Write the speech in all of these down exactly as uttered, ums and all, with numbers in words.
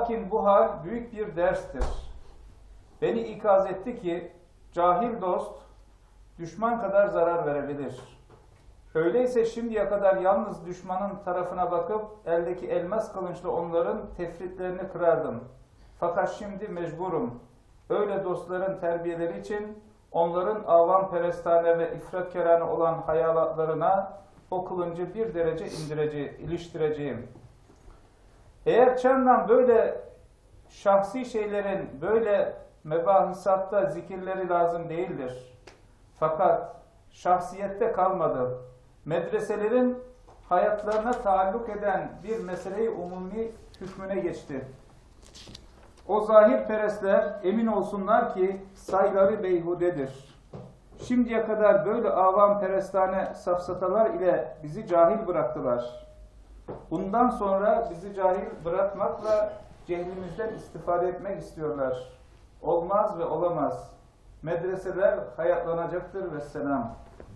Lakin bu hal büyük bir derstir. Beni ikaz etti ki, cahil dost, düşman kadar zarar verebilir. Öyleyse şimdiye kadar yalnız düşmanın tarafına bakıp, eldeki elmas kılınçla onların tefritlerini kırardım. Fakat şimdi mecburum. Öyle dostların terbiyeleri için, onların avam-perestane ve ifratkerane olan hayalatlarına o kılıncı bir derece indireceğim, iliştireceğim. Eğer çandan böyle şahsi şeylerin böyle mebahisatta zikirleri lazım değildir. Fakat şahsiyette kalmadı. Medreselerin hayatlarına taalluk eden bir meseleyi umumi hükmüne geçti. O zahirperestler emin olsunlar ki sayları beyhudedir. Şimdiye kadar böyle avam-perestane safsatalar ile bizi cahil bıraktılar. Bundan sonra bizi cahil bırakmakla cehlimizden istifade etmek istiyorlar. Olmaz ve olamaz. Medreseler hayatlanacaktır vesselam.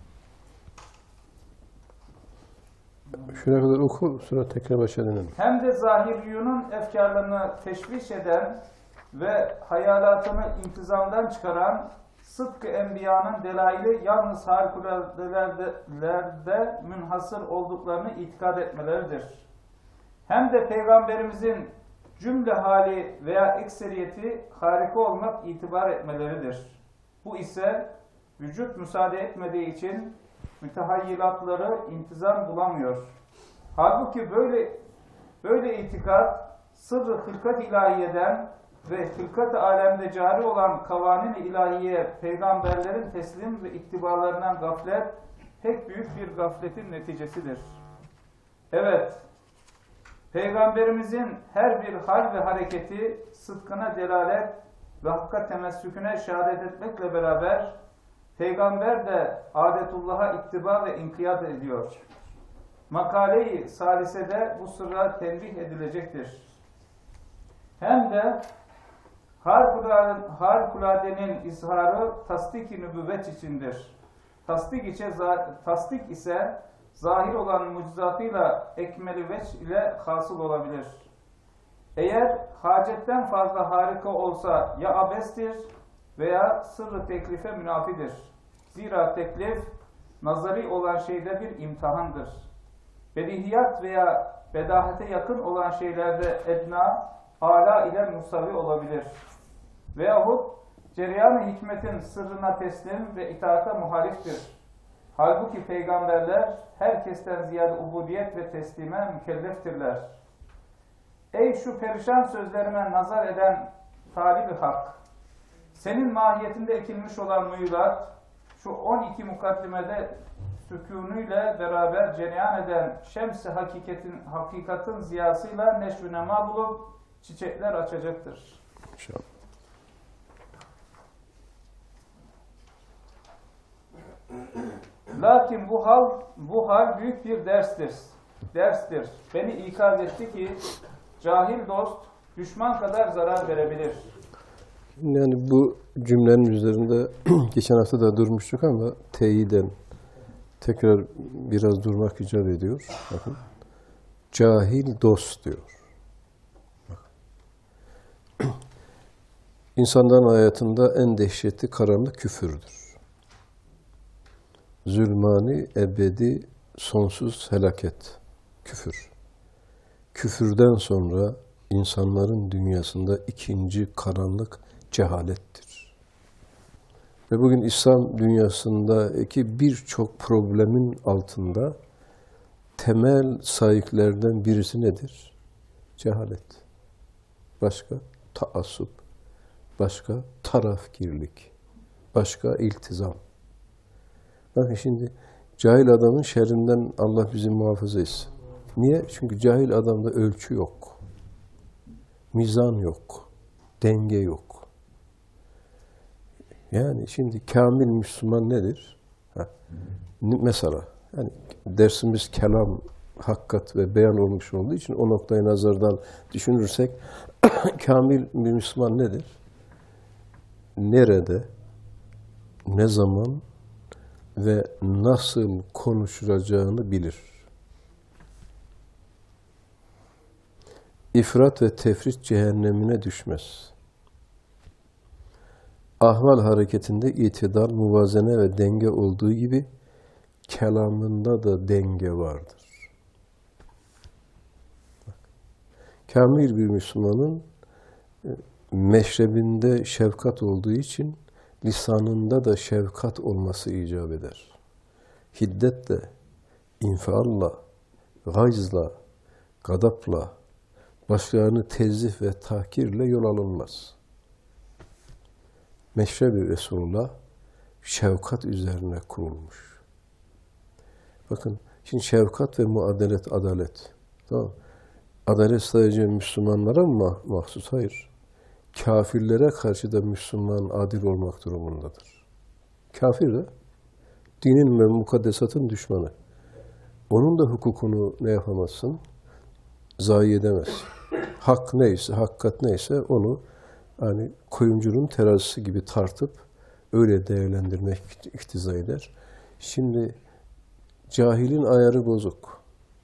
Şuraya kadar oku, sonra tekrar başa dönelim. Hem de zahiriyunun efkarlarını teşviş eden ve hayalatını intizamdan çıkaran sıdk-ı enbiyanın delaili yalnız harikuladelerde münhasır olduklarını itikad etmeleridir. Hem de Peygamberimizin cümle hali veya ekseriyeti harika olmak itibar etmeleridir. Bu ise vücut müsaade etmediği için mütehayyilatları intizam bulamıyor. Halbuki böyle böyle itikat sırrı hılkat ilahiyeden ve hılkat-ı alemde cari olan kavanin-i ilahiye peygamberlerin teslim ve iktibalarından gaflet pek büyük bir gafletin neticesidir. Evet, Peygamberimizin her bir hal ve hareketi sıdkına delalet ve hakka temessüküne şehadet etmekle beraber Peygamber de adetullah'a ittiba ve inkiyat ediyor. Makale-i salisede bu sırra tembih edilecektir. Hem de harikuladenin izharı tasdik-i nübüvvet içindir. Tasdik, içe, tasdik ise zahir olan mucizatıyla ekmeli veç ile hasıl olabilir. Eğer hacetten fazla harika olsa ya abestir veya sırrı teklife münafidir. Zira teklif nazari olan şeyde bir imtihandır. Bedihiyat veya bedahete yakın olan şeylerde edna, âlâ ile musavi olabilir. Veyahut cereyan-ı hikmetin sırrına teslim ve itaata muhaliftir. Halbuki peygamberler herkesten ziyade ubudiyet ve teslime mükelleftirler. Ey şu perişan sözlerime nazar eden talib-i hak! Senin mahiyetinde ekilmiş olan müyülat, şu on iki mukaddimede sükûnuyla beraber cereyan eden şems-i hakikatin, hakikatin ziyasıyla neşv-ü nema bulup çiçekler açacaktır. İnşallah. Lakin bu hal, bu hal büyük bir derstir. Derstir. Beni ikaz etti ki cahil dost düşman kadar zarar verebilir. Yani bu cümlenin üzerinde geçen hafta da durmuştuk ama teyiden tekrar biraz durmak icap ediyor. Bakın. Cahil dost diyor. İnsanların hayatında en dehşetli karanlık küfürdür. Zulmani, ebedi, sonsuz felaket, küfür. Küfürden sonra insanların dünyasında ikinci karanlık cehalettir. Ve bugün İslam dünyasındaki birçok problemin altında temel sahiplerden birisi nedir? Cehalet. Başka taassup, başka tarafgirlik, başka iltizam. Bakın şimdi cahil adamın şerrinden Allah bizi muhafaza etsin. Niye? Çünkü cahil adamda ölçü yok. Mizan yok. Denge yok. Yani şimdi kamil Müslüman nedir? Ha. Mesela yani dersimiz kelam, hakikat ve beyan olmuş olduğu için o noktayı nazardan düşünürsek kamil bir Müslüman nedir? Nerede, ne zaman ve nasıl konuşulacağını bilir. ifrat ve tefrit cehennemine düşmez. Ahval hareketinde itidal, muvazene ve denge olduğu gibi kelamında da denge vardır. Kamil bir Müslümanın meşrebinde şefkat olduğu için lisanında da şefkat olması icap eder. Hiddetle, infialla, gayzla, gadapla, başkalarını tezih ve tahkirle yol alınmaz. Meşrebi Resulullah şefkat üzerine kurulmuş. Bakın, şimdi şefkat ve muadalet, adalet. Tamam. Adalet sadece Müslümanlara mı mahsus? Hayır. Kafirlere karşı da Müslüman adil olmak durumundadır. Kafir de dinin ve mukaddesatın düşmanı. Onun da hukukunu ne yapamazsın? Zayi edemezsin. Hak neyse, hakikat neyse onu hani kuyumcunun terazisi gibi tartıp öyle değerlendirmek iktiza eder. Şimdi cahilin ayarı bozuk.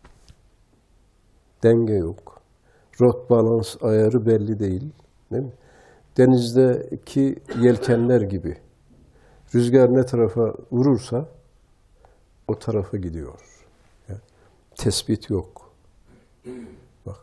Denge yok. Rot balans ayarı belli değil. Değil mi? Denizdeki yelkenler gibi. Rüzgar ne tarafa vurursa o tarafa gidiyor. Yani tespit yok. Bak.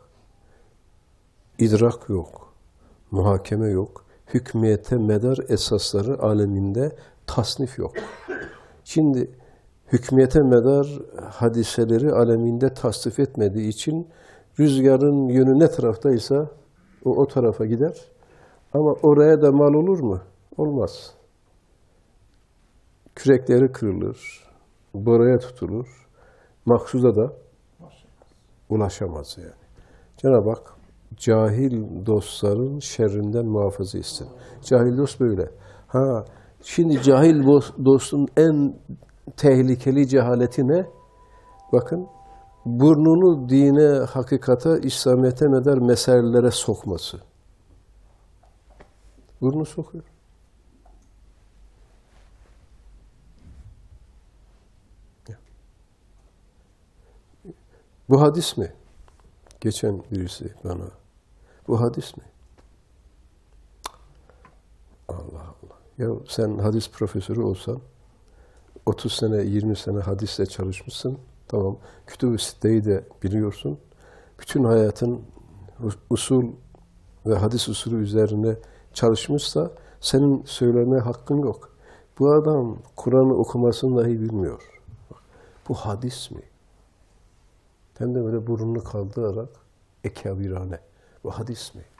İdrak yok. Muhakeme yok. Hükmiyete medar esasları aleminde tasnif yok. Şimdi hükmiyete medar hadiseleri aleminde tasnif etmediği için rüzgarın yönü ne taraftaysa o o tarafa gider. Ama oraya da mal olur mu? Olmaz. Kürekleri kırılır, boraya tutulur, maksuda da ulaşamaz yani. Cenab-ı Hak cahil dostların şerrinden muhafaza etsin. Cahil dost böyle. Ha, şimdi cahil dostun en tehlikeli cehaleti ne? Bakın, burnunu dine, hakikata, İslamiyet'e medar meselelere sokması. Burnu sokuyor. Bu hadis mi? Geçen birisi bana. Bu hadis mi? Allah Allah. Ya sen hadis profesörü olsan, otuz sene, yirmi sene hadisle çalışmışsın. Tamam. Kütüb-ü Sitte'yi de biliyorsun. Bütün hayatın usul ve hadis usulü üzerine çalışmışsa senin söylemeye hakkın yok. Bu adam Kur'an'ı okumasını dahi bilmiyor. Bu hadis mi? Hem de böyle burnunu kaldırarak ekabirane. Bu hadis mi?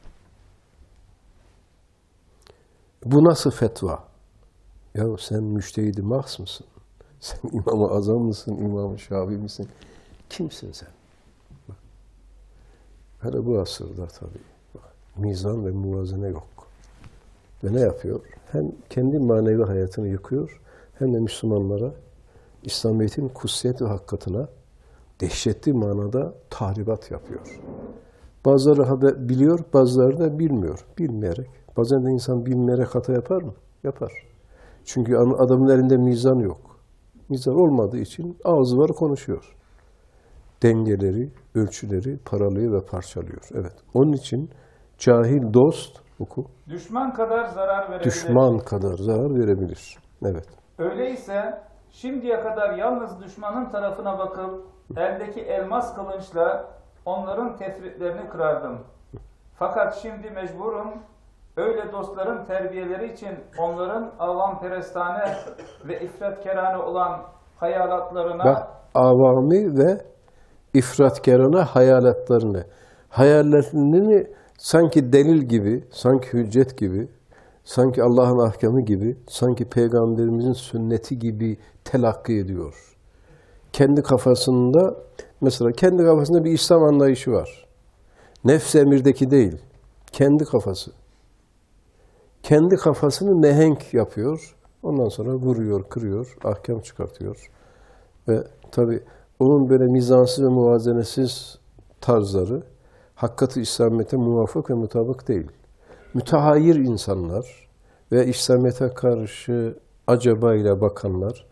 Bu nasıl fetva? Ya sen müştehid-i mahs mısın? Sen İmam-ı Azam mısın? İmam-ı Şafii misin? Kimsin sen? Bak. Hele bu asırda tabii. Bak, mizan ve muvazene yok. Ve ne yapıyor? Hem kendi manevi hayatını yıkıyor, hem de Müslümanlara İslamiyet'in kutsiyet ve hakikatına dehşetli manada tahribat yapıyor. Bazıları haber biliyor, bazıları da bilmiyor. Bilmeyerek. Bazen de insan bilmeyerek hata yapar mı? Yapar. Çünkü adamın elinde mizan yok. Mizan olmadığı için ağzı var konuşuyor. Dengeleri, ölçüleri paralıyor ve parçalıyor. Evet. Onun için cahil dost oku. Düşman kadar zarar verebilir. Düşman kadar zarar verebilir. Evet. Öyleyse şimdiye kadar yalnız düşmanın tarafına bakıp eldeki elmas kılınçla onların tefritlerini kırardım. Fakat şimdi mecburum öyle dostların terbiyeleri için onların avamperestane ve ifratkerane olan hayalatlarına Bak, avami ve ifratkerane hayalatlarını. Hayaletlerini sanki delil gibi, sanki hüccet gibi, sanki Allah'ın ahkamı gibi, sanki Peygamberimizin sünneti gibi telakki ediyor. Kendi kafasında, mesela kendi kafasında bir İslam anlayışı var. Nefs-i emirdeki değil, kendi kafası. Kendi kafasını nehenk yapıyor, ondan sonra vuruyor, kırıyor, ahkam çıkartıyor. Ve tabii onun böyle mizansız ve muvazenesiz tarzları, hakikati İslamiyet'e muvafık ve mutabık değil. Mütehayyir insanlar ve İslamiyet'e karşı acabayla bakanlar,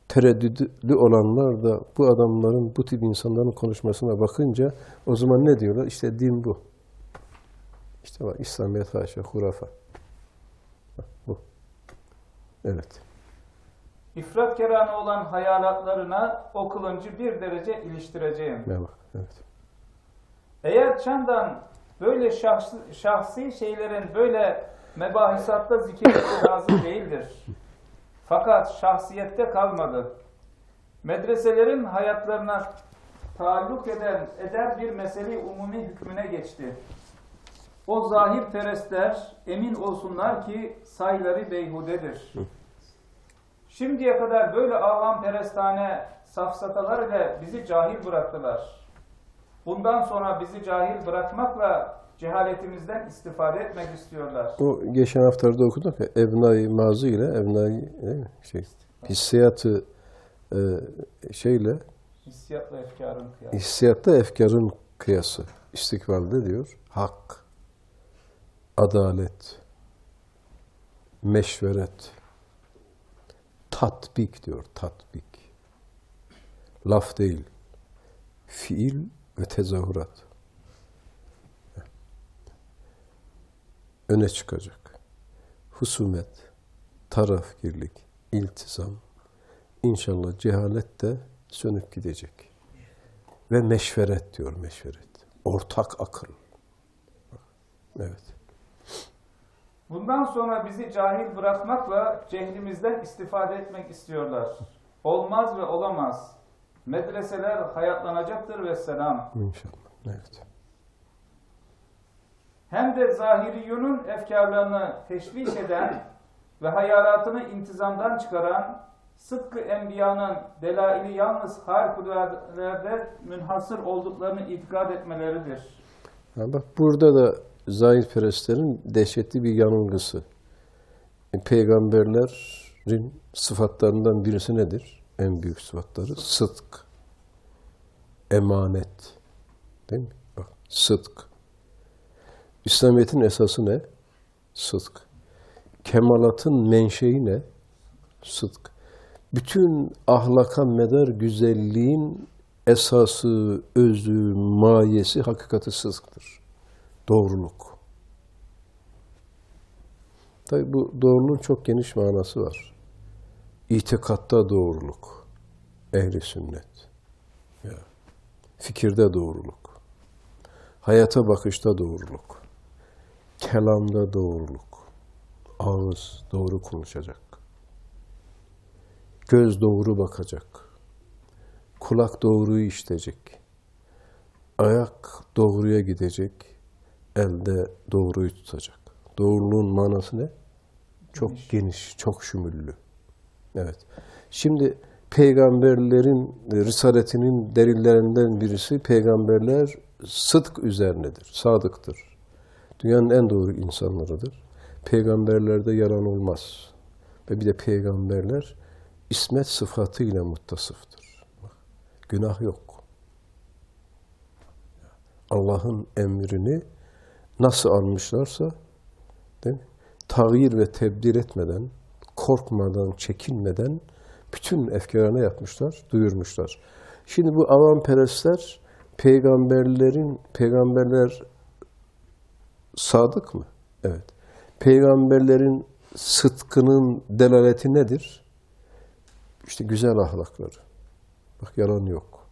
tereddütlü olanlar da bu adamların, bu tip insanların konuşmasına bakınca o zaman ne diyorlar? İşte din bu. İşte bak İslamiyet haşa, hurafa. Bak, bu. Evet. İfrat kerane olan hayalatlarına o kılıncı bir derece iliştireceğim. Ne bak, evet. Eğer Çandan böyle şahsi, şahsi şeylerin böyle mebahisatta zikirleri lazım değildir. Fakat şahsiyette kalmadı. Medreselerin hayatlarına taalluk eden eder bir mesele umumi hükmüne geçti. O zahir perestler emin olsunlar ki sayları beyhudedir. Şimdiye kadar böyle avam perestane safsatalar ile bizi cahil bıraktılar. Bundan sonra bizi cahil bırakmakla cehaletimizden istifade etmek istiyorlar. O geçen haftalarda okuduk ya, Ebnai Mazi ile Ebnai şey, hissiyatı e, şeyle Hissiyatla efkarın kıyası. hissiyatta efkarın kıyası. İstikbalde diyor, hak, adalet, meşveret, tatbik diyor, tatbik. Laf değil, fiil ve tezahürat. Öne çıkacak. Husumet, tarafgirlik, iltizam, inşallah cehalet de sönüp gidecek. Ve meşveret diyor, meşveret. Ortak akıl. Evet. Bundan sonra bizi cahil bırakmakla cehlimizden istifade etmek istiyorlar. Olmaz ve olamaz. Medreseler hayatlanacaktır ve selam. İnşallah. Evet. Hem de zahiriyunun efkarlarını teşviş eden ve hayalatını intizamdan çıkaran sıdkı enbiyanın delaili yalnız harikulalerde münhasır olduklarını itikad etmeleridir. Ha bak burada da zahirperestlerin dehşetli bir yanılgısı. E, peygamberlerin sıfatlarından birisi nedir? En büyük sıfatları sıdk, emanet. Değil mi? Bak, sıdk. İslamiyet'in esası ne? Sıdk. Kemalatın menşei ne? Sıdk. Bütün ahlaka medar güzelliğin esası, özü, mayesi, hakikati sıdktır. Doğruluk. Tabi bu doğruluğun çok geniş manası var. İtikatta doğruluk. Ehli sünnet. Ya. Fikirde doğruluk. Hayata bakışta doğruluk. Kelamda doğruluk. Ağız doğru konuşacak. Göz doğru bakacak. Kulak doğruyu işitecek. Ayak doğruya gidecek. Elde doğruyu tutacak. Doğruluğun manası ne? Çok geniş, geniş çok şümüllü. Evet. Şimdi peygamberlerin risaletinin delillerinden birisi peygamberler sıdk üzerinedir, sadıktır. Dünyanın en doğru insanlarıdır. Peygamberlerde yalan olmaz. Ve bir de peygamberler ismet sıfatıyla muttasıftır. Günah yok. Allah'ın emrini nasıl almışlarsa, değil mi? Tağyir ve tebdil etmeden, korkmadan, çekinmeden bütün efkarına yapmışlar, duyurmuşlar. Şimdi bu avam-perestler peygamberlerin, peygamberler sadık mı? Evet. Peygamberlerin sıdkının delaleti nedir? İşte güzel ahlakları. Bak yalan yok.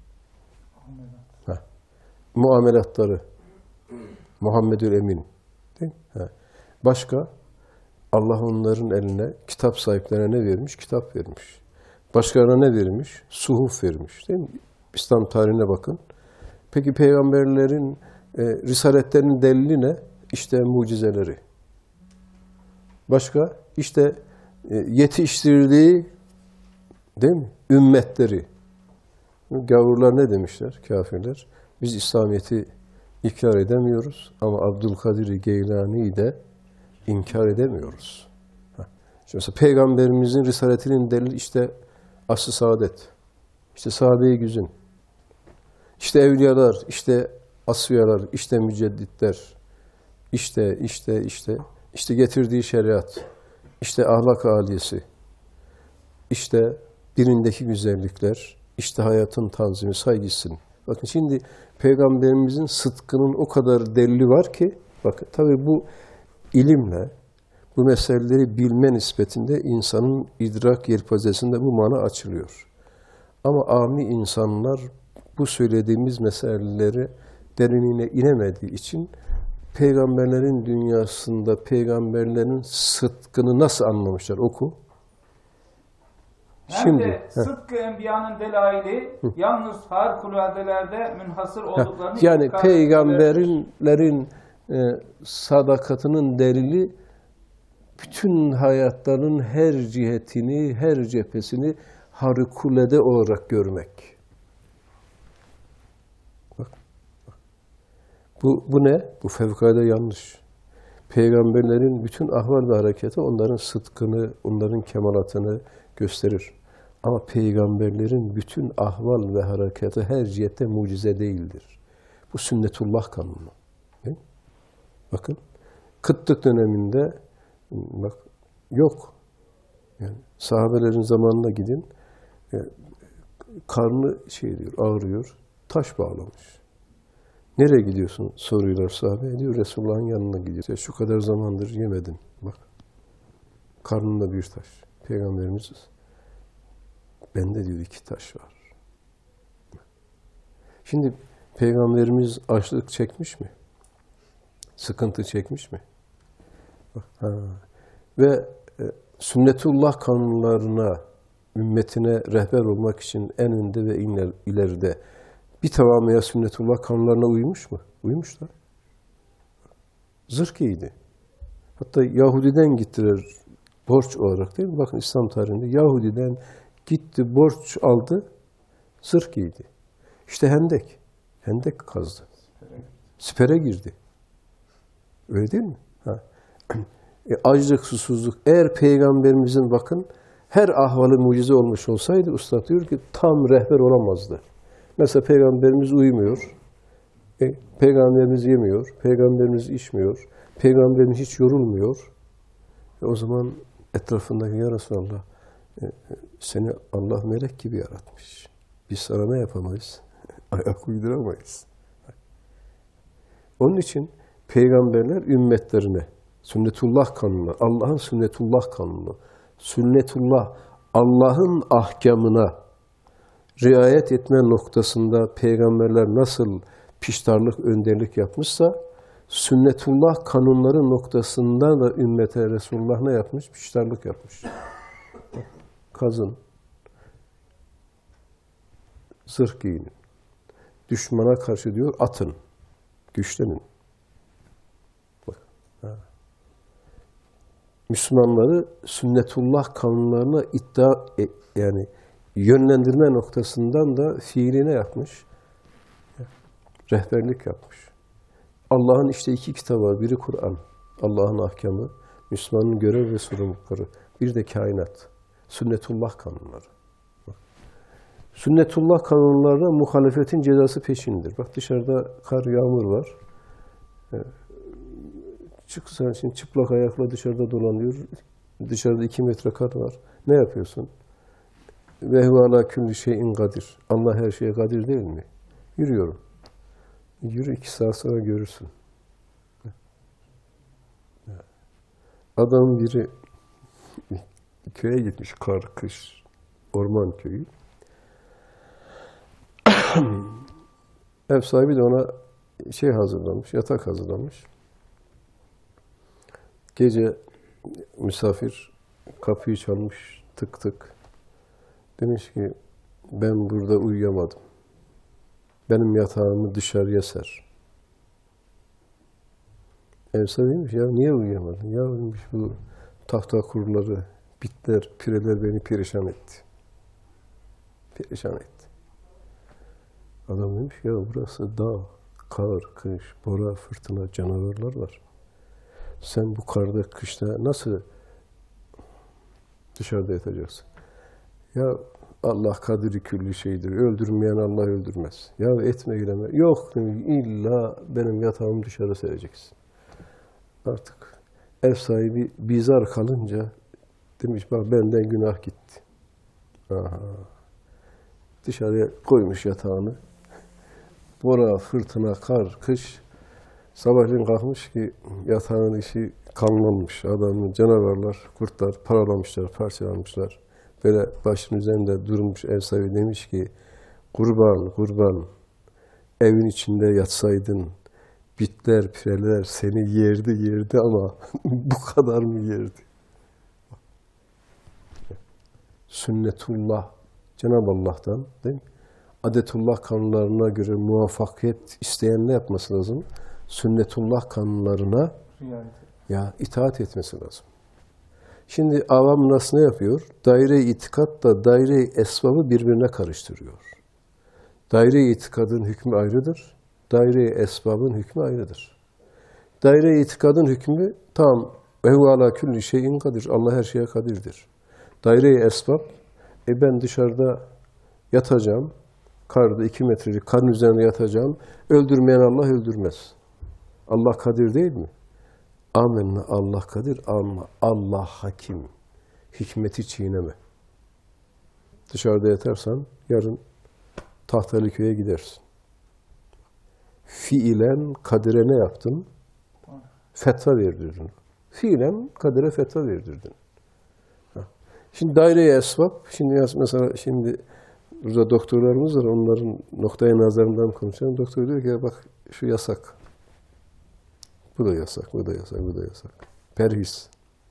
Ha. Muamelatları. Muhammedül Emin. Değil mi? Ha. Başka? Allah onların eline kitap sahiplerine ne vermiş? Kitap vermiş. Başkalarına ne vermiş? Suhuf vermiş. Değil mi? İslam tarihine bakın. Peki peygamberlerin e, risaletlerinin delili ne? İşte mucizeleri. Başka? İşte e, yetiştirdiği, değil mi? Ümmetleri. Gavurlar ne demişler? Kafirler. Biz İslamiyet'i ikrar edemiyoruz ama Abdülkadir Geylani'yi de inkar edemiyoruz. Şimdi mesela Peygamberimizin risaletinin delili işte asr-ı saadet, işte sahabe-i güzin, işte evliyalar, işte asfiyalar, işte mücedditler, işte, işte, işte, işte getirdiği şeriat, işte ahlak aliyesi, işte birindeki güzellikler, işte hayatın tanzimi, saygısın. Bakın şimdi Peygamberimizin sıdkının o kadar delili var ki, bakın tabii bu ilimle, bu meseleleri bilme nispetinde insanın idrak yelpazesinde bu mana açılıyor. Ama âmi insanlar bu söylediğimiz meseleleri derinliğine inemediği için peygamberlerin dünyasında peygamberlerin sıdkını nasıl anlamışlar? Oku. Hem Şimdi, de heh. sıdkı enbiyanın delaili yalnız harikuladelerde münhasır olduklarını Yani ikaz etmeleri. peygamberlerin e, sadakatinin delili bütün hayatlarının her cihetini, her cephesini harikulade olarak görmek. Bak, bak. Bu, bu ne? Bu fevkalade yanlış. Peygamberlerin bütün ahval ve hareketi onların sıdkını, onların kemalatını gösterir. Ama peygamberlerin bütün ahval ve hareketi her cihette mucize değildir. Bu sünnetullah kanunu. Değil mi? Bakın, kıtlık döneminde bak yok. Yani sahabelerin zamanına gidin, e, karnı şey diyor, ağrıyor, taş bağlamış. Nereye gidiyorsun? Soruyorlar sahabe. Diyor Resulullah'ın yanına gidiyor. Ya şu kadar zamandır yemedin. Bak, karnında bir taş. Peygamberimiz, bende diyor iki taş var. Şimdi Peygamberimiz açlık çekmiş mi? Sıkıntı çekmiş mi? Bak, ha. Ve e, sünnetullah kanunlarına, ümmetine rehber olmak için en önde ve en ileride bir tamamıyla sünnetullah kanunlarına uymuş mu? Uymuş da. Zırh giydi. Hatta Yahudi'den gittiler borç olarak değil mi? Bakın İslam tarihinde Yahudi'den gitti, borç aldı, zırh giydi. İşte hendek. Hendek kazdı. Sipere girdi. Öyle değil mi? Ha. E, açlık, susuzluk. Eğer Peygamberimizin bakın her ahvalı mucize olmuş olsaydı usta diyor ki tam rehber olamazdı. Mesela Peygamberimiz uyumuyor. E, Peygamberimiz yemiyor. Peygamberimiz içmiyor. Peygamberimiz hiç yorulmuyor. E, o zaman etrafındaki ya Resulallah e, seni Allah melek gibi yaratmış. Biz sana ne yapamayız? Ayak uyduramayız. Onun için peygamberler ümmetlerine sünnetullah kanunu, Allah'ın sünnetullah kanunu, sünnetullah, Allah'ın ahkamına riayet etme noktasında peygamberler nasıl piştarlık, önderlik yapmışsa, sünnetullah kanunları noktasında da ümmete Resulullah ne yapmış? Piştarlık yapmış. Kazın, zırh giyinin, düşmana karşı diyor atın, güçlenin. Bak, ha. Müslümanları sünnetullah kanunlarına iddia e, yani yönlendirme noktasından da fiiline yapmış. Rehberlik yapmış. Allah'ın işte iki kitabı var. Biri Kur'an, Allah'ın ahkamı, Müslümanın görev ve sorumlulukları. Bir de kainat, sünnetullah kanunları. Bak. Sünnetullah kanunlarına muhalefetin cezası peşindir. Bak dışarıda kar, yağmur var. Çıksan şimdi çıplak ayakla dışarıda dolanıyor. Dışarıda iki metre kar var. Ne yapıyorsun? Ve huve alâ külli şeyin kadir. Allah her şeye kadir değil mi? Yürüyorum. Yürü iki saat sonra görürsün. Adam biri köye gitmiş, kar, kış, orman köyü. Ev sahibi de ona şey hazırlamış, yatak hazırlamış. Gece misafir kapıyı çalmış, tık tık. Demiş ki, ben burada uyuyamadım. Benim yatağımı dışarıya ser. Ev sahibi demiş, ya niye uyuyamadın? Ya demiş, bu tahta kuruları, bitler, pireler beni perişan etti. Perişan etti. Adam demiş, ya burası dağ, kar, kış, bora, fırtına, canavarlar var. Sen bu karda, kışta nasıl dışarıda yatacaksın? Ya Allah kadiri külli şeydir. Öldürmeyen Allah öldürmez. Ya etme eyleme. Yok demiş, illa benim yatağımı dışarı sereceksin. Artık ev sahibi bizar kalınca demiş bak benden günah gitti. Aha. Dışarıya koymuş yatağını. Bora, fırtına, kar, kış. Sabahleyin kalkmış ki yatağın işi kanlanmış. Adamın canavarlar, kurtlar paralamışlar, parçalamışlar. Böyle başının üzerinde durmuş ev sahibi demiş ki kurban, kurban evin içinde yatsaydın bitler, pireler seni yerdi yerdi ama bu kadar mı yerdi? Sünnetullah Cenab-ı Allah'tan değil mi? Adetullah kanunlarına göre muvaffakiyet isteyen ne yapması lazım? Sünnetullah kanunlarına ya itaat etmesi lazım. Şimdi avam nasıl ne yapıyor? Daire-i itikadla daire-i esbabı birbirine karıştırıyor. Daire-i itikadın hükmü ayrıdır. Daire-i esbabın hükmü ayrıdır. Daire-i itikadın hükmü tam ve huve ala külli şeyin kadir. Allah her şeye kadirdir. Daire-i esbab, e ben dışarıda yatacağım, karda iki metrelik karın üzerine yatacağım, öldürmeyen Allah öldürmez. Allah kadir değil mi? Amenna Allah kadir ama Allah hakim. Hikmeti çiğneme. Dışarıda yatarsan yarın Tahtaliköy'e gidersin. Fiilen kadire ne yaptın? Fetva verdirdin. Fiilen kadire fetva verdirdin. Şimdi daire-i esbab, şimdi mesela şimdi burada doktorlarımız var, onların noktaya nazarından konuşuyorum. Doktor diyor ki bak şu yasak. Bu da yasak, bu da yasak, bu da yasak. Perhis.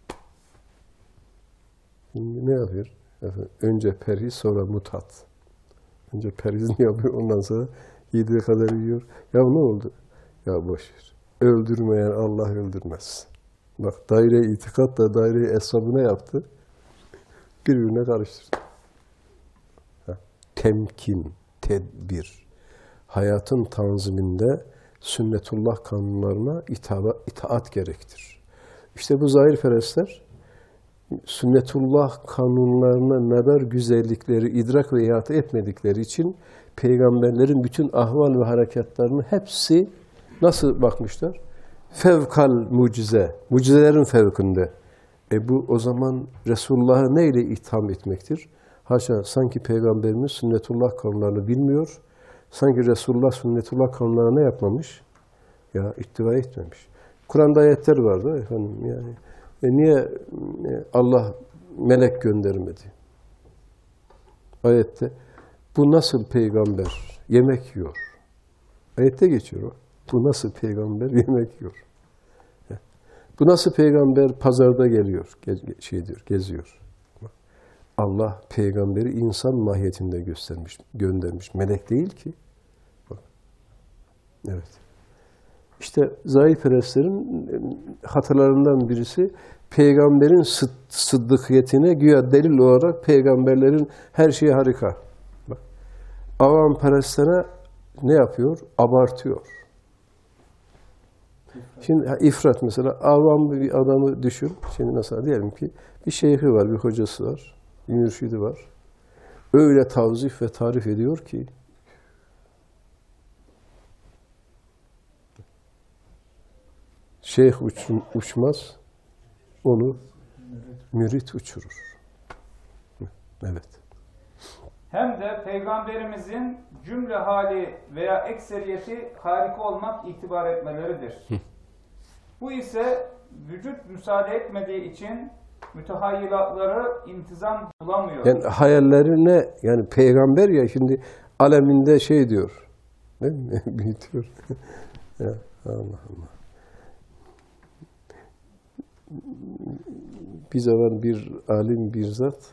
Şimdi ne yapıyor? Önce perhis, sonra mutat. Önce perhis ne yapıyor? Ondan sonra yediği kadar yiyor. Ya ne oldu? Ya boş ver. Öldürmeyen Allah öldürmez. Bak daire-i itikadla daire-i esbabı ne yaptı? Birbirine karıştırdı. Ha. Temkin, tedbir. Hayatın tanziminde sünnetullah kanunlarına itaat, itaat gerektir. İşte bu zahirperestler sünnetullah kanunlarına nadar güzellikleri idrak ve ihata etmedikleri için peygamberlerin bütün ahval ve harekatlarının hepsi nasıl bakmışlar? Fevkal mucize, mucizelerin fevkinde. E bu o zaman Resulullah'ı neyle itham etmektir? Haşa sanki Peygamberimiz sünnetullah kanunlarını bilmiyor, sanki Resulullah sünnetullah kanunlarına ne yapmamış? Ya ittiva etmemiş. Kur'an'da ayetler vardı efendim yani. E niye Allah melek göndermedi? Ayette bu nasıl peygamber yemek yiyor? Ayette geçiyor o. Bu nasıl peygamber yemek yiyor? Bu nasıl peygamber pazarda geliyor, ge şey diyor, geziyor. Allah peygamberi insan mahiyetinde göstermiş, göndermiş. Melek değil ki. Bak. Evet. İşte zahirperestlerin hatalarından birisi peygamberin sıd sıddıkiyetine güya delil olarak peygamberlerin her şeyi harika. Bak. Avam-perestlere ne yapıyor? Abartıyor. Şimdi ifrat mesela avam bir adamı düşün. Şimdi mesela diyelim ki bir şeyhi var, bir hocası var, bir mürşidi var. Öyle tavzif ve tarif ediyor ki şeyh uçun, uçmaz, onu mürit uçurur. Evet. Hem de Peygamberimizin cümle hali veya ekseriyeti harika olmak itibar etmeleridir. Hı. Bu ise vücut müsaade etmediği için mütehayyilatları intizam bulamıyor. Yani hayalleri ne? Yani peygamber ya şimdi aleminde şey diyor. Değil mi? Büyütüyor. Ya Allah Allah. Bir zaman bir alim bir zat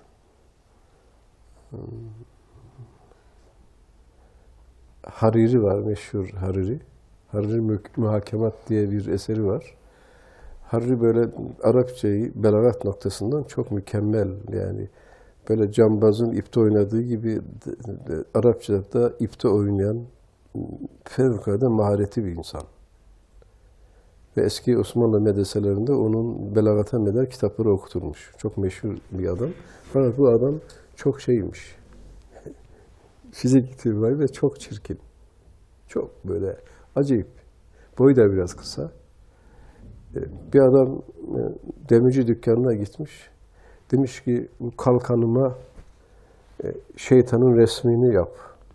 Hariri var, meşhur Hariri. Hariri Muhakemat diye bir eseri var. Hariri böyle Arapçayı belagat noktasından çok mükemmel yani böyle cambazın ipte oynadığı gibi Arapçada ipte oynayan fevkalade mahareti bir insan. Ve eski Osmanlı medreselerinde onun belagata medar kitapları okutulmuş. Çok meşhur bir adam. Fakat bu adam çok şeymiş. Fizik itibariyle ve çok çirkin. Çok böyle acayip. Boyu da biraz kısa. Bir adam demirci dükkanına gitmiş. Demiş ki bu kalkanıma e, şeytanın resmini yap.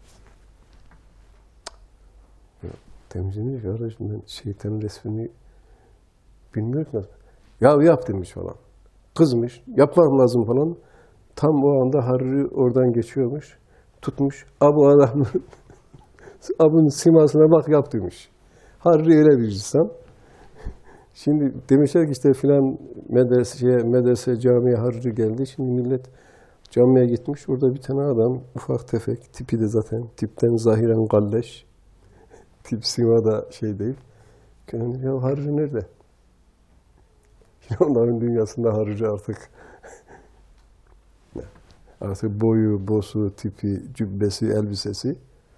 Temizliğini kardeşim ben şeytanın resmini bilmiyorum nasıl. Ya yap demiş falan. Kızmış. Yapmam lazım falan. Tam o anda Harri oradan geçiyormuş. Tutmuş. Abu adamın abun simasına bak yap demiş. Harri öyle bir insan. Şimdi demişler ki işte filan medreseye, medrese camiye Harri geldi. Şimdi millet camiye gitmiş. Orada bir tane adam ufak tefek. Tipi de zaten tipten zahiren galleş. Tip sima da şey değil. Ya Harri nerede? Onların dünyasında Harri artık artık boyu, bosu, tipi, cübbesi, elbisesi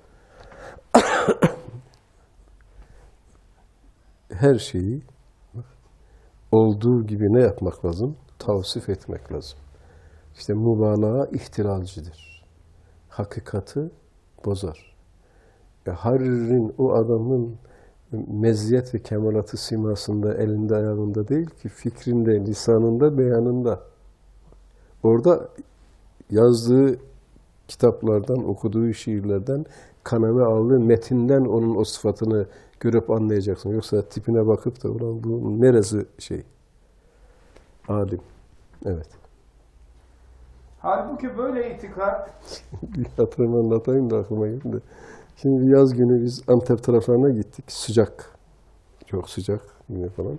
her şeyi olduğu gibi ne yapmak lazım? Tavsif etmek lazım. İşte mübalağa ihtilalcidir. Hakikati bozar. Ya Harri'nin o adamın meziyet ve kemalatı simasında, elinde ayağında değil ki fikrinde, lisanında, beyanında. Orada yazdığı kitaplardan, okuduğu şiirlerden, kaneme aldığı metinden onun o sıfatını görüp anlayacaksın. Yoksa tipine bakıp da ulan bu neresi şey? Alim. Evet. Halbuki böyle itikat Bir hatırımı anlatayım da aklıma geldi. Şimdi yaz günü biz Antep taraflarına gittik. Sıcak. Çok sıcak yine falan.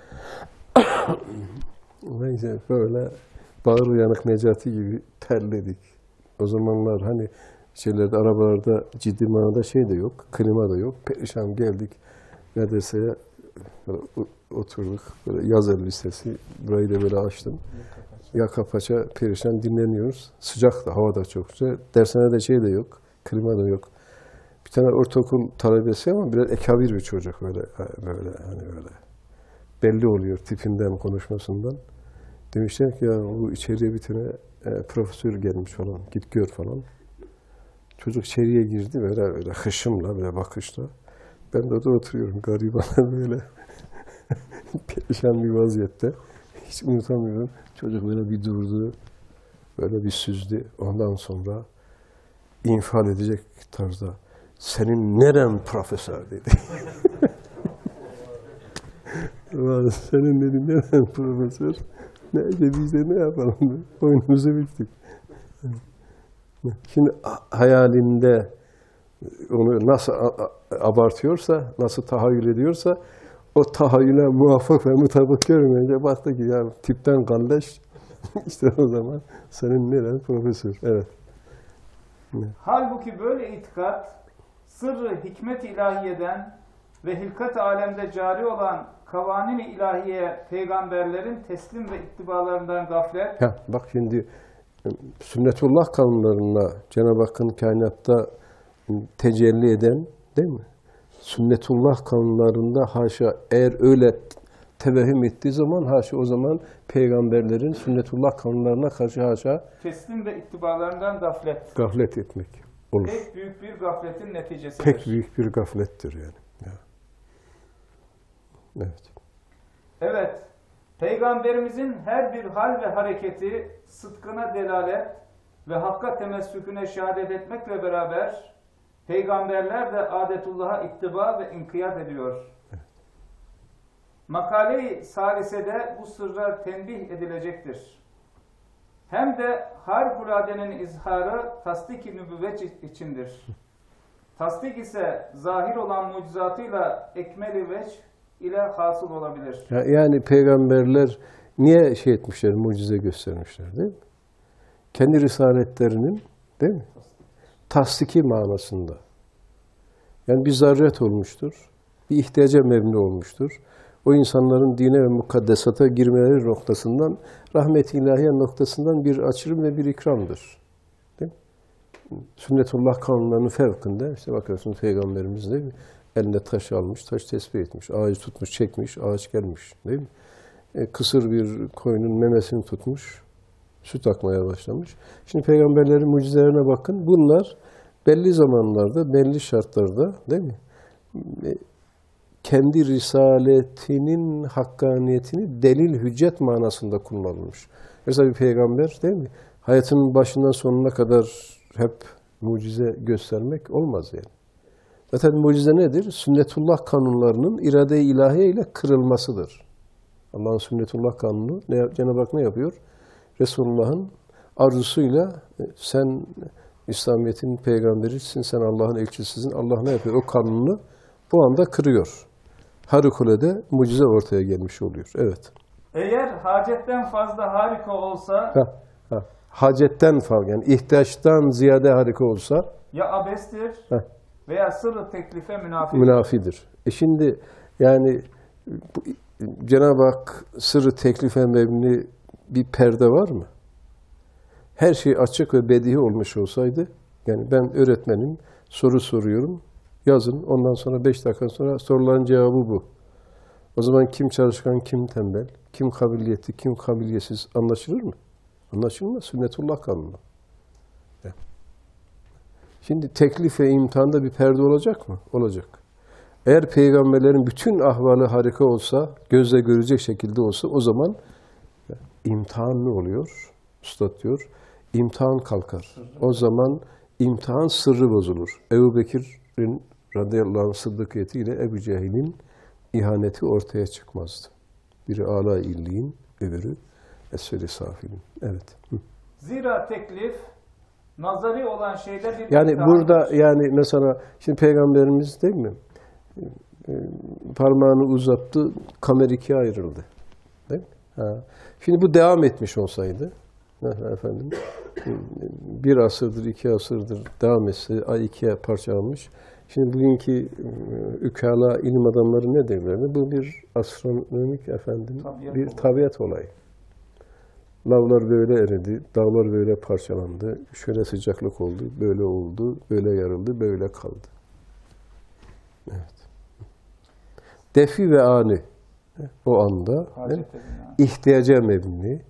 Neyse böyle bağır uyanık Necati gibi terledik. O zamanlar hani şeylerde, arabalarda ciddi manada şey de yok, klima da yok. Perişan geldik medreseye, oturduk. Böyle yaz elbisesi, burayı da böyle açtım. Yaka paça perişan dinleniyoruz. Sıcak da, hava da çok güzel. Dershanede şey de yok, klima da yok. Bir tane ortaokul talebesi ama biraz ekabir bir çocuk böyle, böyle hani böyle. Belli oluyor tipinden, konuşmasından. Demişler ki ya bu içeriye bir tane e, profesör gelmiş falan, git gör falan. Çocuk içeriye girdi böyle, böyle hışımla, böyle bakışla. Ben de orada oturuyorum garibana böyle perişan bir vaziyette. Hiç unutamıyorum. Çocuk böyle bir durdu, böyle bir süzdü. Ondan sonra infial edecek tarzda senin neren profesör dedi. Senin dedi neren profesör? Neyse biz de ne yapalım? Oyunumuzu bittik. Şimdi hayalinde onu nasıl abartıyorsa, nasıl tahayyül ediyorsa o tahayyüle muvaffak ve mutabık görmeyince baktı ki ya tipten kalleş işte o zaman senin neren profesör. Evet. halbuki böyle itikat sırrı hikmet ilahiyeden ve hilkat alemde cari olan kavanin-i ilahiye peygamberlerin teslim ve ittibalarından gaflet. Ya bak şimdi sünnetullah kanunlarına Cenab-ı Hakk'ın kainatta tecelli eden değil mi? Sünnetullah kanunlarında haşa eğer öyle tevehüm ettiği zaman haşa o zaman peygamberlerin sünnetullah kanunlarına karşı haşa teslim ve ittibalarından gaflet. Gaflet etmek olur. Pek büyük bir gafletin neticesidir. Pek büyük bir gaflettir yani. Ya. Evet. Evet, Peygamberimizin her bir hal ve hareketi sıdkına delalet ve hakka temessüküne şehadet etmekle beraber peygamberler de adetullah'a ittiba ve inkiyat ediyor. Evet. Makale-i salisede bu sırra tembih edilecektir. Hem de harikuladenin izharı tasdik-i nübüvvet içindir. Tasdik ise zahir olan mucizatıyla ekmel-i veç ile hasıl olabilir. Yani peygamberler niye şey etmişler, mucize göstermişler değil mi? Kendi risaletlerinin değil mi? Tasdiki manasında. Yani bir zaruret olmuştur, bir ihtiyaca mebni olmuştur. O insanların dine ve mukaddesata girmeleri noktasından, rahmet-i ilahiye noktasından bir açırım ve bir ikramdır. Değil mi? Sünnetullah kanunlarının fevkinde, işte bakıyorsunuz Peygamberimiz değil mi? Elinde taş almış, taş tesbih etmiş, ağacı tutmuş, çekmiş, ağaç gelmiş değil mi? E, kısır bir koyunun memesini tutmuş, süt akmaya başlamış. Şimdi peygamberlerin mucizelerine bakın. Bunlar belli zamanlarda, belli şartlarda değil mi? E, kendi risaletinin hakkaniyetini delil, hüccet manasında kullanılmış. Mesela bir peygamber değil mi? hayatının başından sonuna kadar hep mucize göstermek olmaz yani. Zaten mucize nedir? Sünnetullah kanunlarının irade-i ilahiye ile kırılmasıdır. Allah'ın sünnetullah kanunu ne, Cenab-ı Hak ne yapıyor? Resulullah'ın arzusuyla sen İslamiyet'in peygamberisin, sen Allah'ın elçisisin. Allah ne yapıyor? O kanunu bu anda kırıyor. Harikulade mucize ortaya gelmiş oluyor. Evet. Eğer hacetten fazla harika olsa Ha, ha. Hacetten fazla, yani ihtiyaçtan ziyade harika olsa ya abestir ha, veya sırrı teklife münafidir. münafidir. E şimdi yani bu, Cenab-ı Hak sırrı teklife mebni bir perde var mı? Her şey açık ve bedihi olmuş olsaydı, yani ben öğretmenim, soru soruyorum, yazın, ondan sonra beş dakika sonra soruların cevabı bu. O zaman kim çalışkan, kim tembel, kim kabiliyetli, kim kabiliyetsiz anlaşılır mı? Anlaşılmaz. Sünnetullah kanunu. Şimdi teklif ve imtihanda bir perde olacak mı? Olacak. Eğer peygamberlerin bütün ahvali harika olsa, gözle görecek şekilde olsa, o zaman imtihan ne oluyor? Üstad diyor, imtihan kalkar. O zaman imtihan sırrı bozulur. Ebu Bekir'in radıyallahu anh sıddıkiyetiyle Ebu Cehil'in ihaneti ortaya çıkmazdı. Biri âlâ illiğin, öbürü esveli safilin. Evet. Hı. Zira teklif nazari olan şeyde bir Yani imtihandır. burada yani mesela şimdi peygamberimiz değil mi? Parmağını uzattı, kamer ikiye ayrıldı. Değil mi? Ha. Şimdi bu devam etmiş olsaydı, efendim, bir asırdır, iki asırdır devam etse, ay ikiye parçalanmış. Şimdi bugünkü ükala ilim adamları ne derler? Bu bir astronomik efendim, Tabiat bir olayı. tabiat olayı. Lavlar böyle eridi, dağlar böyle parçalandı, şöyle sıcaklık oldu, böyle oldu, böyle yarıldı, böyle kaldı. Evet. Defi ve ani o anda ihtiyaca mebni.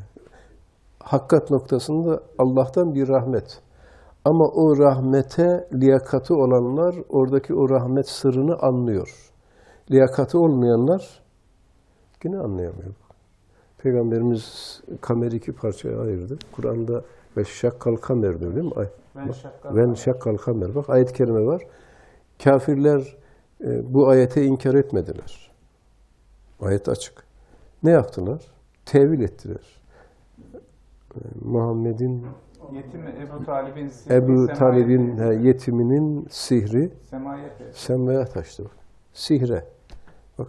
Hakikat noktasında Allah'tan bir rahmet. Ama o rahmete liyakati olanlar oradaki o rahmet sırrını anlıyor. Liyakati olmayanlar yine anlayamıyor. Peygamberimiz kameri iki parçaya ayırdı. Kur'an'da ve şakkal kamer diyor değil mi? Ay, Ven şakkal kamer. Bak ayet-i kerime var. Kafirler e, bu ayete inkar etmediler. Ayet açık. Ne yaptılar? Tevil ettiler. E, Muhammed'in Yetimi Ebu Talib'in sihri, Ebu semaya Talib'in taştı. he, yetiminin sihri Semaya taştı. semaya taştı. Bak. Sihre. Bak.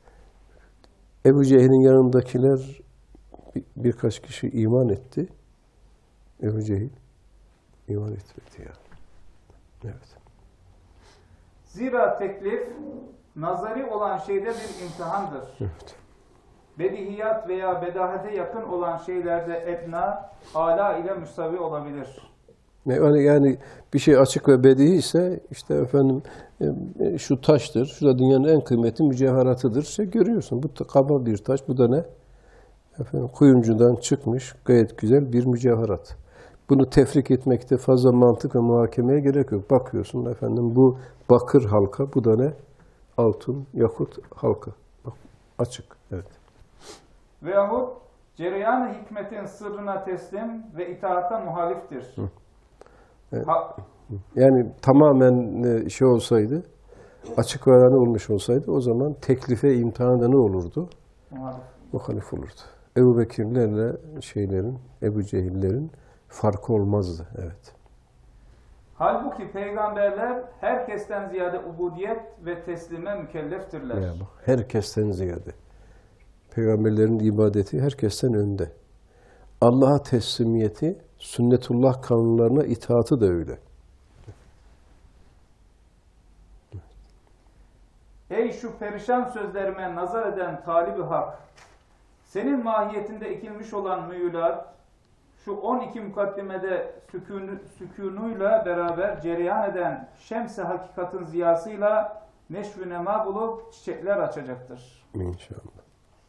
Ebu Cehil'in yanındakiler bir, birkaç kişi iman etti. Ebu Cehil iman etmedi ya. Evet. Zira teklif nazari olan şeyde bir imtihandır. Evet. Bedihiyat veya bedahete yakın olan şeylerde edna, âlâ ile müsavi olabilir. Yani, yani bir şey açık ve bedihi ise işte efendim e, şu taştır, şu da dünyanın en kıymetli mücevheratıdır. İşte görüyorsun bu kaba bir taş, bu da ne? Efendim kuyumcudan çıkmış gayet güzel bir mücevherat. Bunu tefrik etmekte fazla mantık ve muhakemeye gerek yok. Bakıyorsun efendim bu bakır halka, bu da ne? Altın, yakut halka. Bak açık, evet. Veyahut cereyan-ı hikmetin sırrına teslim ve itaata muhaliftir. Hı. Evet. Ha, Yani tamamen şey olsaydı, açık ve ayağına olmuş olsaydı o zaman teklife, imtihanda ne olurdu? muhalif. Muhalif olurdu. Ebu Bekirlerle şeylerin, Ebu Cehillerin farkı olmazdı. Evet. Halbuki peygamberler herkesten ziyade ubudiyet ve teslime mükelleftirler. Ya bak, herkesten ziyade. Peygamberlerin ibadeti herkesten önde. Allah'a teslimiyeti, sünnetullah kanunlarına itaatı da öyle. Ey şu perişan sözlerime nazar eden talib-i hak! Senin mahiyetinde ekilmiş olan müyülat, şu on iki mukaddimede sükûnü, sükûnuyla beraber cereyan eden şems-i hakikatin ziyasıyla neşv-ü nema bulup çiçekler açacaktır. İnşallah.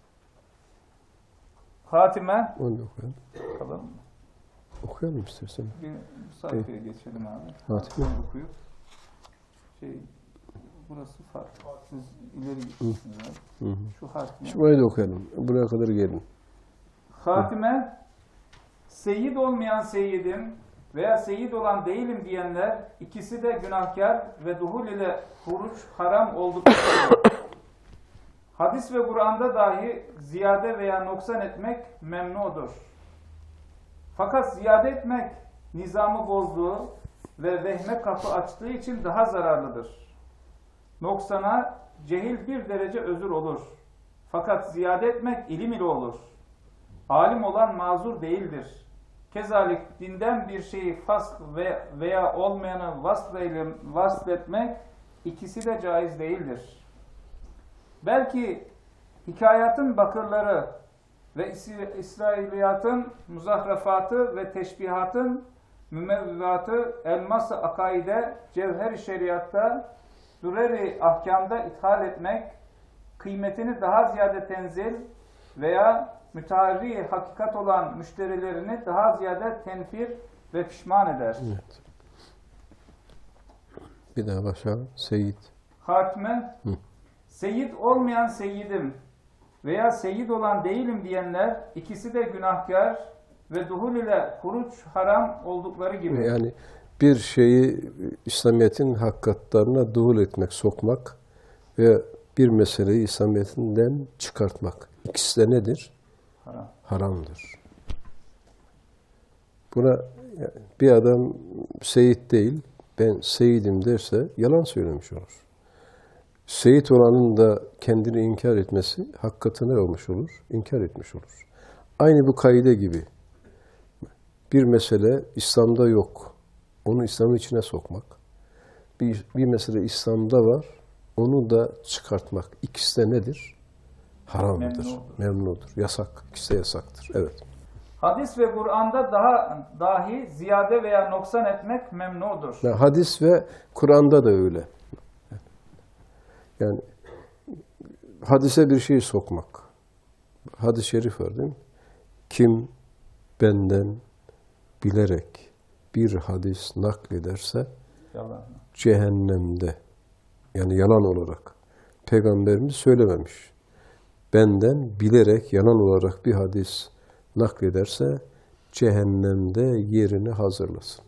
Hatime. Onu da okuyalım. Bakalım. Okuyalım istersen. Bir sayfaya geçelim abi. Hatime. Okuyup. Şey, burası farklı. Siz ileri gidiyorsunuz abi. Hı hı. Şu hatime. Şurayı da okuyalım. Buraya kadar gelin. Hatime, Seyyid olmayan seyyidim veya seyyid olan değilim diyenler ikisi de günahkar ve duhul ile huruç haram oldukları gibi. Hadis ve Kur'an'da dahi ziyade veya noksan etmek memnudur. Fakat ziyade etmek nizamı bozduğu ve vehme kapı açtığı için daha zararlıdır. Noksana cehil bir derece özür olur. Fakat ziyade etmek ilim ile olur. Alim olan mazur değildir. Kezalik dinden bir şeyi fask ve veya olmayanı vasfetmek ikisi de caiz değildir. Belki hikayatın bakırları ve İsrailiyatın muzahrafatı ve teşbihatın mümevvivatı elmas-ı akaide, cevher-i şeriatta, durer-i ahkamda ithal etmek, kıymetini daha ziyade tenzil veya müteharri hakikat olan müşterilerini daha ziyade tenfir ve pişman eder. Evet. Bir daha başa Seyyid. Hatme, Hı. Seyyid olmayan seyyidim veya seyyid olan değilim diyenler ikisi de günahkar ve duhul ile huruç haram oldukları gibi. Yani bir şeyi İslamiyet'in hakikatlarına duhul etmek, sokmak ve bir meseleyi İslamiyet'inden çıkartmak. İkisi de nedir? Haram. Haramdır. Buna bir adam seyit değil, ben seyidim derse yalan söylemiş olur. Seyit olanın da kendini inkar etmesi hakikatine olmuş olur, inkar etmiş olur. Aynı bu kaide gibi. Bir mesele İslam'da yok, onu İslam'ın içine sokmak. Bir, bir mesele İslam'da var, onu da çıkartmak. İkisi de nedir? Haramdır, Memnudur. memnudur, yasak. İkisi de yasaktır. Evet. Hadis ve Kur'an'da daha dahi ziyade veya noksan etmek memnudur. Yani hadis ve Kur'an'da da öyle. Yani hadise bir şey sokmak. Hadis-i şerif var değil mi? Kim benden bilerek bir hadis naklederse Yalan. cehennemde, yani yalan olarak, Peygamberimiz söylememiş. Benden bilerek yalan olarak bir hadis naklederse cehennemde yerini hazırlasın.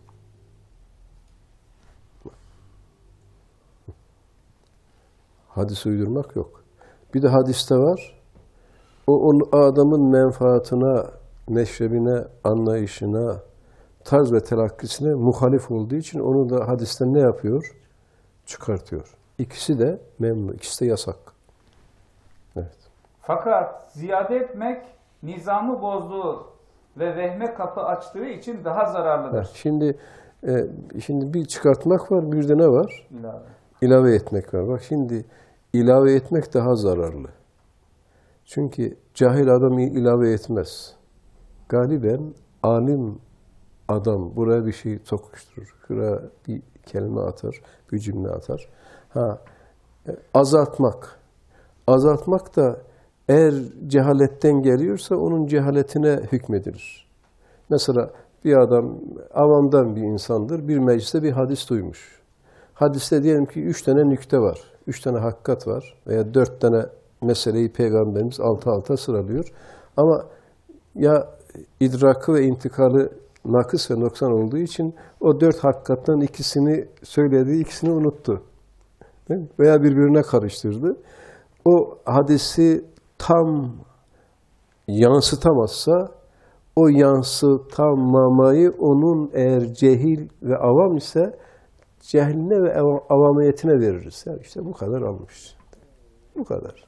Hadis uydurmak yok. Bir de hadiste var, o, o adamın menfaatına, neşrebine, anlayışına, tarz ve telakkisine muhalif olduğu için onu da hadisten ne yapıyor? Çıkartıyor. İkisi de memnu, ikisi de yasak. Evet. Fakat ziyade etmek nizamı bozduğu ve vehme kapı açtığı için daha zararlıdır. Evet. Şimdi e, şimdi bir çıkartmak var, bir de ne var? İlave. İlave etmek var. Bak şimdi ilave etmek daha zararlı. Çünkü cahil adam ilave etmez. Galiben alim adam buraya bir şey sokuşturur. Şuraya bir kelime atar, bir cümle atar. Ha, azaltmak. Azaltmak da eğer cehaletten geliyorsa onun cehaletine hükmedilir. Mesela bir adam avamdan bir insandır, bir mecliste bir hadis duymuş. Hadiste diyelim ki üç tane nükte var, üç tane hakikat var veya dört tane meseleyi Peygamberimiz altı alta sıralıyor. Ama ya idrakı ve intikalı nakıs ve noksan olduğu için o dört hakikattan ikisini söyledi, ikisini unuttu. Değil mi? Veya birbirine karıştırdı. O hadisi tam yansıtamazsa o yansıtamamayı onun eğer cehil ve avam ise cehline ve avamiyetine veririz. Yani işte bu kadar almış. Bu kadar.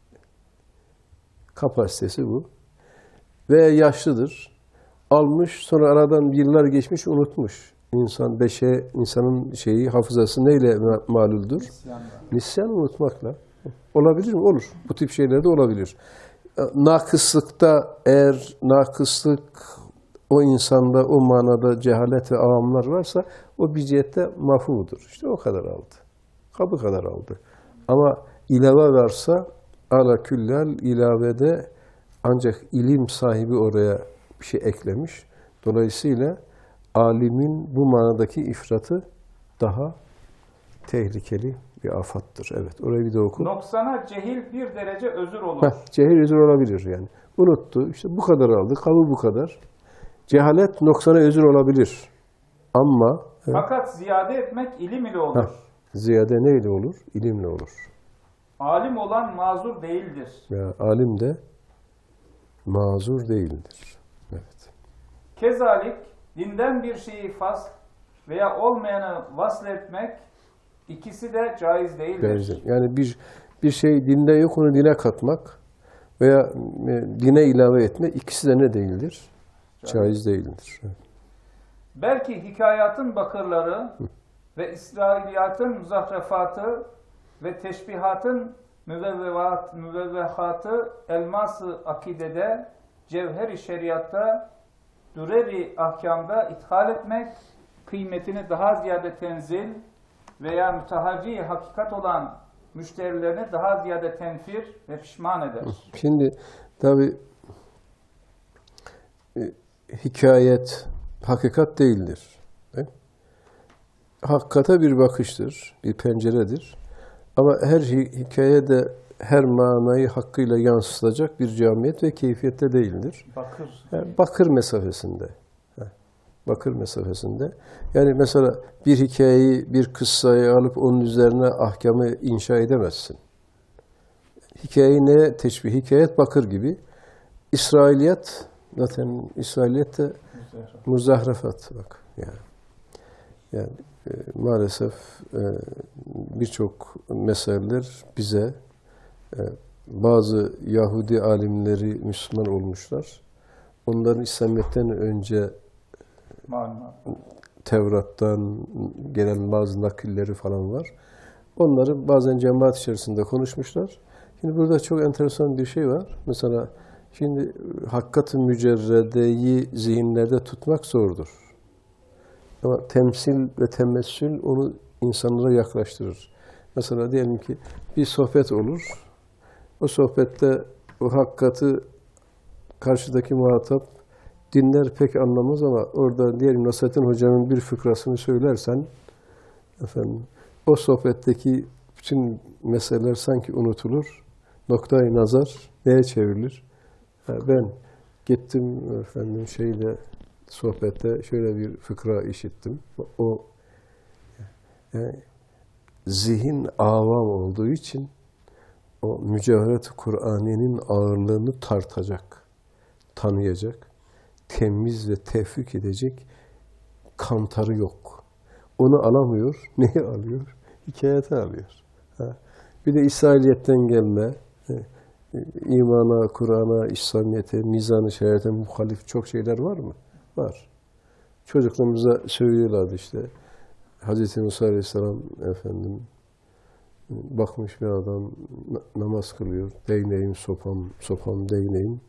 Kapasitesi bu. Ve yaşlıdır. Almış, sonra aradan yıllar geçmiş, unutmuş. İnsan beşe, insanın şeyi, hafızası neyle maluldur? Nisyanla. Nisyan unutmakla. Olabilir mi? Olur. Bu tip şeyler de olabilir. Nakıslıkta eğer nakıslık o insanda o manada cehalet ve avamlar varsa o bir cihette mahfudur. İşte o kadar aldı. Kabı kadar aldı. Ama ilave varsa ala küllel ilavede ancak ilim sahibi oraya bir şey eklemiş. Dolayısıyla alimin bu manadaki ifratı daha tehlikeli bir afattır. Evet, orayı bir de oku. Noksana cehil bir derece özür olur. Heh, cehil özür olabilir yani. Unuttu, işte bu kadar aldı, kabı bu kadar. Cehalet noksana özür olabilir. Ama evet, Fakat ziyade etmek ilim ile olur. heh, ziyade neyle olur? İlimle olur. Alim olan mazur değildir. Ya, alim de mazur değildir. Evet. Kezalik dinden bir şeyi fasl veya olmayanı vasletmek ikisi de caiz değildir. Caiz. Yani bir bir şey dinde yok, onu dine katmak veya e, dine ilave etmek ikisi de ne değildir? Caiz, Caiz değildir. Evet. Belki hikayatın bakırları ve İsrailiyatın muzahrefatı ve teşbihatın müvevvehat, müvevvehatı elması akidede, cevheri şeriatta, düreri ahkamda ithal etmek, kıymetini daha ziyade tenzil veya müteharri hakikat olan müşterilerini daha ziyade tenfir ve pişman eder. Şimdi tabi e, hikayet hakikat değildir. Değil mi? Hakikate bir bakıştır, bir penceredir. Ama her hikaye de her manayı hakkıyla yansıtacak bir camiyet ve keyfiyette değildir. Bakır. Yani bakır mesafesinde. Bakır mesafesinde. Yani mesela bir hikayeyi, bir kıssayı alıp onun üzerine ahkamı inşa edemezsin. Hikayeyi neye teşbih? Hikayet bakır gibi. İsrailiyet, zaten İsrailiyet de muzahrefat. Bak yani. Yani e, maalesef e, birçok meseleler bize e, bazı Yahudi alimleri Müslüman olmuşlar. Onların İslamiyet'ten önce Malumat. Tevrat'tan gelen bazı nakilleri falan var. Onları bazen cemaat içerisinde konuşmuşlar. Şimdi burada çok enteresan bir şey var. Mesela şimdi hakikat-ı mücerredeyi zihinlerde tutmak zordur. Ama temsil ve temessül onu insanlara yaklaştırır. Mesela diyelim ki bir sohbet olur. O sohbette o hakikati karşıdaki muhatap dinler pek anlamaz ama orada diyelim Nasrettin Hoca'nın bir fıkrasını söylersen efendim o sohbetteki bütün meseleler sanki unutulur. Noktayı nazar neye çevrilir? Ha, ben gittim efendim şeyle sohbette şöyle bir fıkra işittim. O yani, zihin avam olduğu için o mücevheret-i Kur'ani'nin ağırlığını tartacak, tanıyacak, temiz ve tevfik edecek kantarı yok. Onu alamıyor. Neyi alıyor? Hikayeti alıyor. Ha. Bir de İsrailiyet'ten gelme, imana, Kur'an'a, İslamiyet'e, mizan-ı şeriate muhalif çok şeyler var mı? Var. Çocuklarımıza söylüyorlardı işte. Hazreti Musa Aleyhisselam efendim bakmış bir adam namaz kılıyor. Değneğim, sopam, sopam, değneğim.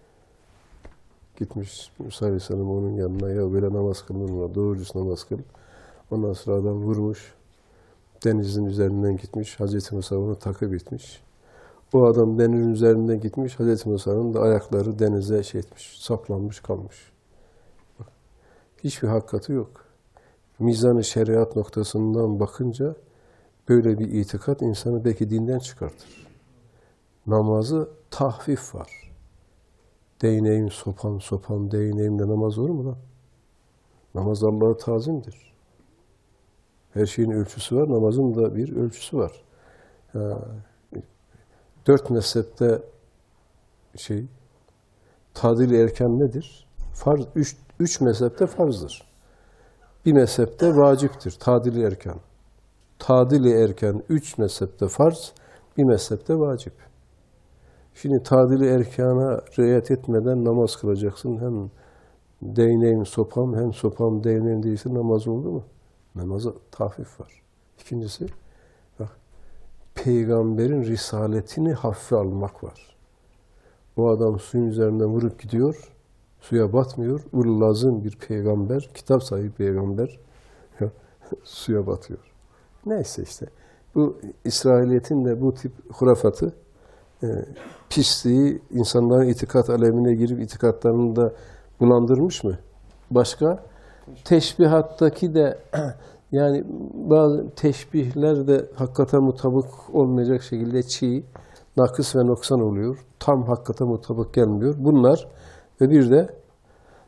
Gitmiş Musa Aleyhisselam onun yanına, ya böyle namaz kılınır mı? Doğrucusu namaz kıl. Ondan sonra adam vurmuş. Denizin üzerinden gitmiş. Hazreti Musa onu takip etmiş. O adam denizin üzerinden gitmiş. Hazreti Musa'nın da ayakları denize şey etmiş. Saplanmış kalmış. Bak, hiçbir hakikati yok. Mizan-ı şeriat noktasından bakınca böyle bir itikat insanı belki dinden çıkartır. Namazı tahfif var. Değneğim, sopam, sopam, değneğimle namaz olur mu lan? Namaz Allah'a tazimdir. Her şeyin ölçüsü var, namazın da bir ölçüsü var. Ha, dört mezhepte şey, tadil-i erken nedir? Farz, üç, üç mezhepte farzdır. Bir mezhepte vaciptir, tadil-i erken. Tadil-i erken üç mezhepte farz, bir mezhepte vacip. Şimdi tadil-i erkana riayet etmeden namaz kılacaksın. Hem değneğim sopam, hem sopam değneğim değilse namaz oldu mu? Namaza tahfif var. İkincisi, bak, peygamberin risaletini hafife almak var. O adam suyun üzerinden vurup gidiyor, suya batmıyor. Ullazım bir peygamber, kitap sahibi peygamber suya batıyor. Neyse işte. Bu İsrailiyet'in de bu tip hurafatı, e, pisliği insanların itikat alemine girip itikatlarını da bulandırmış mı? Başka? Teşbihattaki de yani bazı teşbihler de hakikate mutabık olmayacak şekilde çiğ, nakıs ve noksan oluyor. Tam hakikate mutabık gelmiyor. Bunlar ve bir de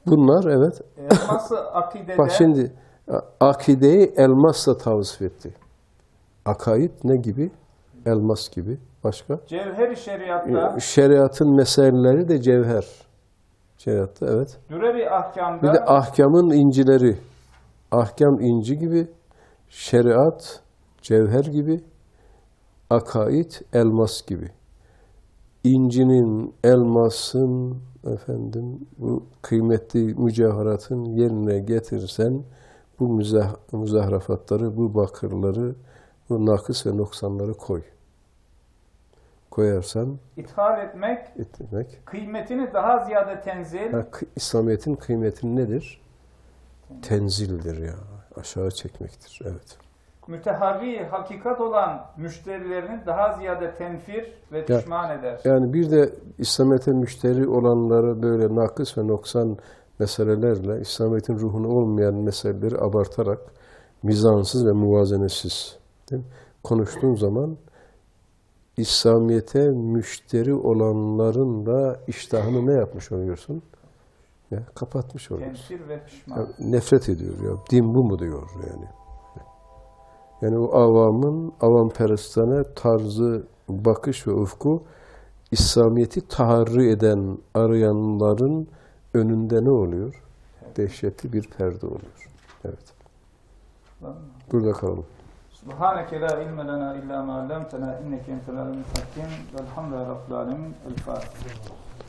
Bunlar evet. Elması akidede Bak şimdi a- akideyi elmasla tavsif etti. Akaid ne gibi? Elmas gibi. Başka? cevher-i şeriatta, Şeriatın meseleleri de cevher. Şeriatta evet. dürer-i ahkamda, Bir de ahkamın incileri. Ahkam inci gibi, şeriat cevher gibi, akaid elmas gibi. İncinin, elmasın, efendim bu kıymetli mücevheratın yerine getirsen bu müzah, müzahrafatları, bu bakırları, bu nakıs ve noksanları koy. Koyarsan ithal etmek, etmek. kıymetini daha ziyade tenzil, Ha, kı- İslamiyet'in kıymeti nedir? Tenzildir ya. Aşağı çekmektir. Evet. müteharri hakikat olan müşterilerini daha ziyade tenfir ve Ya- düşman eder. Yani bir de İslamiyet'e müşteri olanları böyle nakıs ve noksan meselelerle İslamiyet'in ruhunu olmayan meseleleri abartarak mizansız ve muvazenesiz değil mi? Konuştuğun zaman İslamiyet'e müşteri olanların da iştahını ne yapmış oluyorsun? Ya, kapatmış oluyorsun. Tenfir ve düşman. Ya, nefret ediyor ya. Din bu mu diyor yani. Yani o avamın, avamperestane tarzı, bakış ve ufku İslamiyet'i taharri eden arayanların önünde ne oluyor? Dehşetli bir perde oluyor. Evet. Burada kalalım. Subhaneke la ilme lena illa ma allamtena inneke entel alimul hakim velhamdülillahi rabbil alemin. El Fatiha.